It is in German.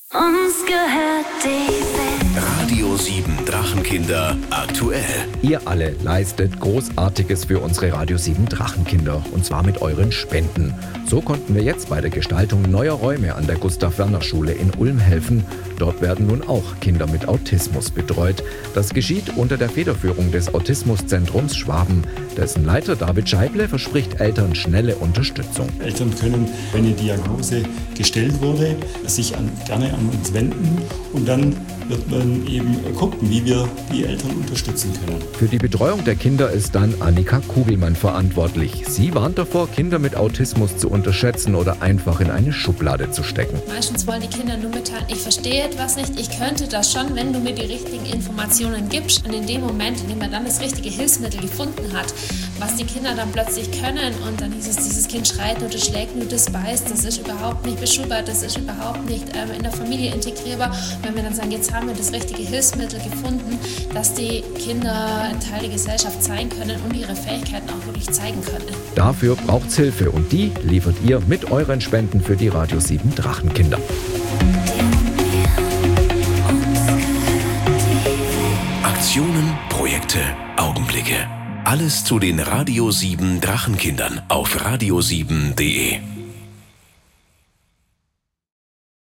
Uns gehört die Welt. Radio 7 Drachenkinder aktuell. Ihr alle leistet Großartiges für unsere Radio 7 Drachenkinder, und zwar mit euren Spenden. So konnten wir jetzt bei der Gestaltung neuer Räume an der Gustav-Werner-Schule in Ulm helfen. Dort werden nun auch Kinder mit Autismus betreut. Das geschieht unter der Federführung des Autismuszentrums Schwaben. Dessen Leiter David Scheible verspricht Eltern schnelle Unterstützung. Eltern können, wenn eine Diagnose gestellt wurde, sich gerne an uns wenden, und dann wird man eben gucken, wie wir die Eltern unterstützen können. Für die Betreuung der Kinder ist dann Annika Kugelmann verantwortlich. Sie warnt davor, Kinder mit Autismus zu unterschätzen oder einfach in eine Schublade zu stecken. Meistens wollen die Kinder nur mitteilen, ich verstehe etwas nicht, ich könnte das schon, wenn du mir die richtigen Informationen gibst. Und in dem Moment, in dem man dann das richtige Hilfsmittel gefunden hat, was die Kinder dann plötzlich können, und dann hieß es, dieses Kind schreit nur, das schlägt nur, das beißt, das ist überhaupt nicht beschulbar, das ist überhaupt nicht in der Familie integrierbar. Wenn wir dann sagen, jetzt haben wir das richtige Hilfsmittel gefunden, dass die Kinder ein Teil der Gesellschaft sein können und ihre Fähigkeiten auch wirklich zeigen können. Dafür braucht's Hilfe, und die liefert ihr mit euren Spenden für die Radio 7 Drachenkinder. Aktionen, Projekte, Augenblicke. Alles zu den Radio 7 Drachenkindern auf radio7.de.